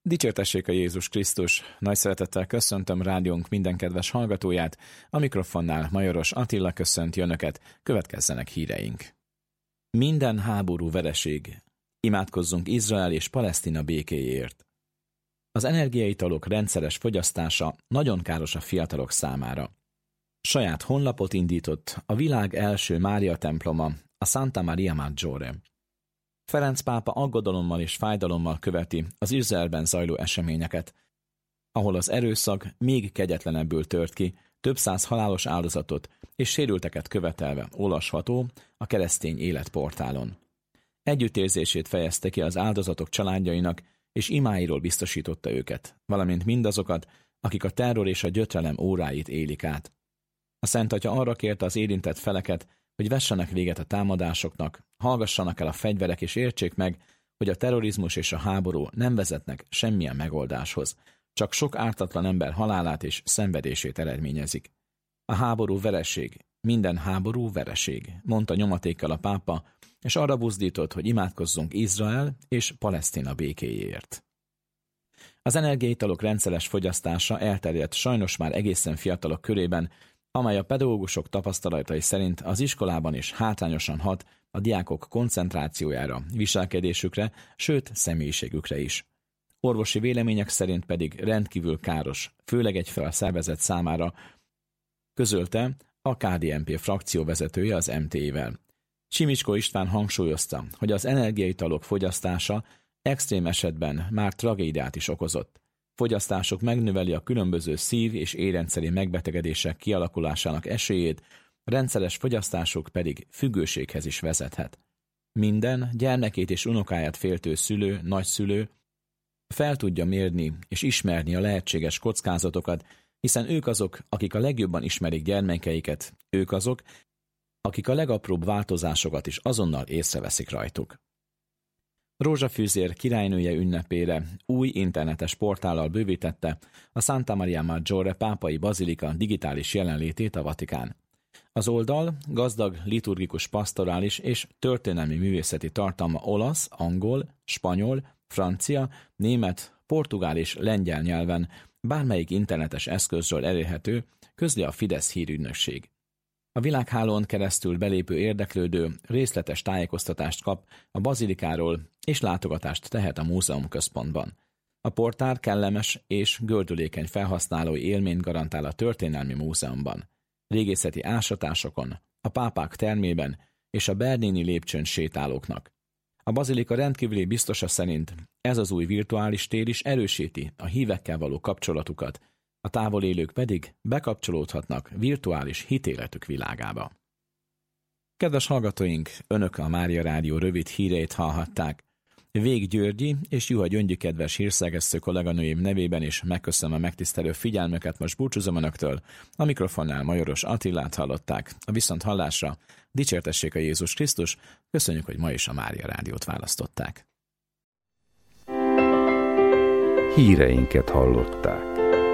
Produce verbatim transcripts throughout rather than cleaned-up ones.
Dicsértessék a Jézus Krisztus! Nagy szeretettel köszöntöm rádiónk minden kedves hallgatóját, a mikrofonnál Majoros Attila köszönti önöket, következzenek híreink. Minden háború vereség. Imádkozzunk Izrael és Palesztina békéjéért. Az energiaitalok rendszeres fogyasztása nagyon káros a fiatalok számára. Saját honlapot indított a világ első Mária temploma, a Santa Maria Maggiore. Ferenc pápa aggodalommal és fájdalommal követi az Izraelben zajló eseményeket, ahol az erőszak még kegyetlenebbül tört ki, több száz halálos áldozatot és sérülteket követelve olvasható a keresztény életportálon. Együttérzését fejezte ki az áldozatok családjainak, és imáiról biztosította őket, valamint mindazokat, akik a terror és a gyötrelem óráit élik át. A Szent Atya arra kérte az érintett feleket, hogy vessenek véget a támadásoknak, hallgassanak el a fegyverek és értsék meg, hogy a terrorizmus és a háború nem vezetnek semmilyen megoldáshoz, csak sok ártatlan ember halálát és szenvedését eredményezik. A háború vereség, minden háború vereség, mondta nyomatékkal a pápa, és arra buzdított, hogy imádkozzunk Izrael és Palesztina békéjéért. Az energiaitalok rendszeres fogyasztása elterjedt sajnos már egészen fiatalok körében, amely a pedagógusok tapasztalatai szerint az iskolában is hátrányosan hat a diákok koncentrációjára, viselkedésükre, sőt személyiségükre is. Orvosi vélemények szerint pedig rendkívül káros, főleg egy felszervezet számára, közölte a ká dé en pé frakció vezetője az em té é-vel. Simicskó István hangsúlyozta, hogy az energiaitalok fogyasztása extrém esetben már tragédiát is okozott. Fogyasztásuk megnöveli a különböző szív- és érrendszeri megbetegedések kialakulásának esélyét, rendszeres fogyasztásuk pedig függőséghez is vezethet. Minden gyermekét és unokáját féltő szülő, nagyszülő fel tudja mérni és ismerni a lehetséges kockázatokat, hiszen ők azok, akik a legjobban ismerik gyermekeiket, ők azok, akik a legapróbb változásokat is azonnal észreveszik rajtuk. Rózsafűzér királynője ünnepére új internetes portállal bővítette a Santa Maria Maggiore pápai bazilika digitális jelenlétét a Vatikán. Az oldal gazdag liturgikus pastorális és történelmi művészeti tartalma olasz, angol, spanyol, francia, német, portugál és lengyel nyelven bármelyik internetes eszközről elérhető, közli a Fidesz hírügynökség. A világhálón keresztül belépő érdeklődő részletes tájékoztatást kap a bazilikáról, és látogatást tehet a múzeum központban. A portál kellemes és gördülékeny felhasználói élményt garantál a történelmi múzeumban, régészeti ásatásokon, a pápák termében és a Bernini lépcsőn sétálóknak. A bazilika rendkívüli biztosa szerint ez az új virtuális tér is erősíti a hívekkel való kapcsolatukat, a távol élők pedig bekapcsolódhatnak virtuális hitéletük világába. Kedves hallgatóink, önök a Mária Rádió rövid híreit hallhatták. Vég Györgyi és Juha Gyöngyi kedves hírszerkesztő kolléganőim nevében is megköszönöm a megtisztelő figyelmüket, most búcsúzom önöktől. A mikrofonnál Majoros Attilát hallották. A viszont hallásra dicsértessék a Jézus Krisztus, köszönjük, hogy ma is a Mária Rádiót választották. Híreinket hallották.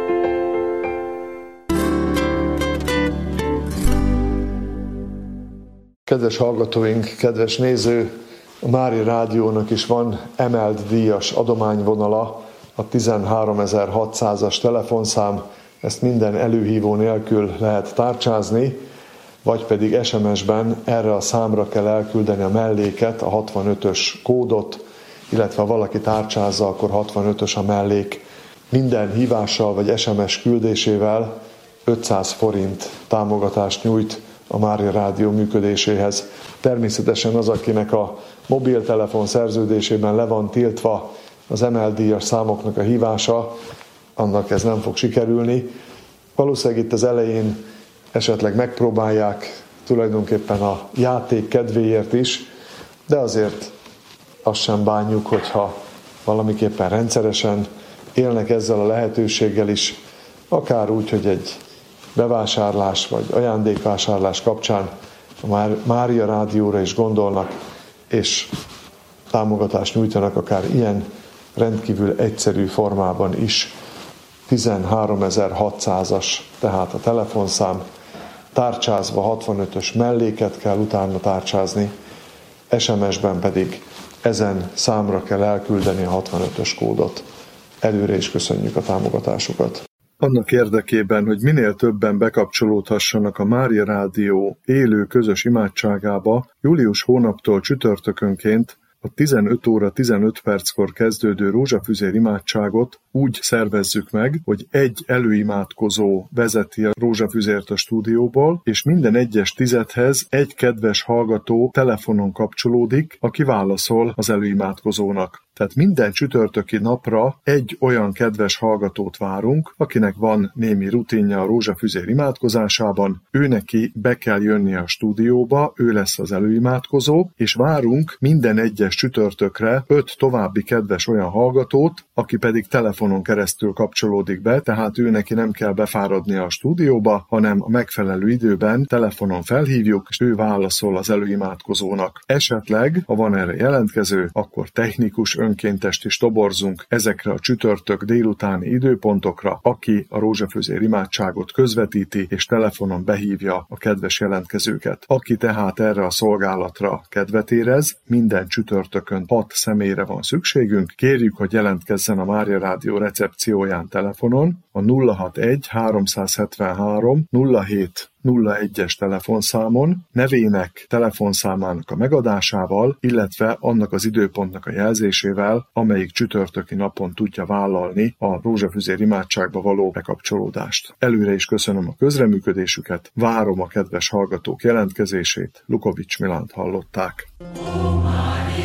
Kedves hallgatóink, kedves néző, a Mária Rádiónak is van emelt díjas adományvonala, a tizenháromezer-hatszázas telefonszám, ezt minden előhívó nélkül lehet tárcsázni, vagy pedig es em es-ben erre a számra kell elküldeni a melléket, a hatvanötös kódot, illetve ha valaki tárcsázza, akkor hatvanötös a mellék. Minden hívással vagy es em es küldésével ötszáz forint támogatást nyújt a Mária Rádió működéséhez. Természetesen az, akinek a mobiltelefon szerződésében le van tiltva az emelt díjas számoknak a hívása, annak ez nem fog sikerülni. Valószínűleg itt az elején esetleg megpróbálják tulajdonképpen a játék kedvéért is, de azért azt sem bánjuk, hogyha valamiképpen rendszeresen élnek ezzel a lehetőséggel is, akár úgy, hogy egy bevásárlás vagy ajándékvásárlás kapcsán a Mária Rádióra is gondolnak, és támogatást nyújtanak akár ilyen rendkívül egyszerű formában is. tizenháromezer-hatszázas tehát a telefonszám, tárcsázva hatvanötös melléket kell utána tárcsázni, es em es-ben pedig ezen számra kell elküldeni a hatvanötös kódot. Előre is köszönjük a támogatásukat. Annak érdekében, hogy minél többen bekapcsolódhassanak a Mária Rádió élő közös imádságába, július hónaptól csütörtökönként a tizenöt óra tizenöt perckor kezdődő rózsafüzér imádságot úgy szervezzük meg, hogy egy előimádkozó vezeti a rózsafüzért a stúdióból, és minden egyes tizedhez egy kedves hallgató telefonon kapcsolódik, aki válaszol az előimádkozónak. Tehát minden csütörtöki napra egy olyan kedves hallgatót várunk, akinek van némi rutinja a rózsafüzér imádkozásában, ő neki be kell jönnie a stúdióba, ő lesz az előimádkozó, és várunk minden egyes csütörtökre öt további kedves olyan hallgatót, aki pedig telefonon keresztül kapcsolódik be, tehát ő neki nem kell befáradnia a stúdióba, hanem a megfelelő időben telefonon felhívjuk, és ő válaszol az előimádkozónak. Esetleg, ha van erre jelentkező, akkor technikus önkéntest is toborzunk ezekre a csütörtök délutáni időpontokra, aki a rózsafüzér imádságot közvetíti és telefonon behívja a kedves jelentkezőket. Aki tehát erre a szolgálatra kedvet érez, minden csütörtökön hat személyre van szükségünk, kérjük, hogy jelentkezzen a Mária Rádió recepcióján telefonon a nulla hatvanegy háromszázhetvenhárom nulla hét nulla egyes telefonszámon, nevének, telefonszámának a megadásával, illetve annak az időpontnak a jelzésével, amelyik csütörtöki napon tudja vállalni a rózsafüzér imádságba való bekapcsolódást. Előre is köszönöm a közreműködésüket, várom a kedves hallgatók jelentkezését, Lukovics Milánt hallották. Oh,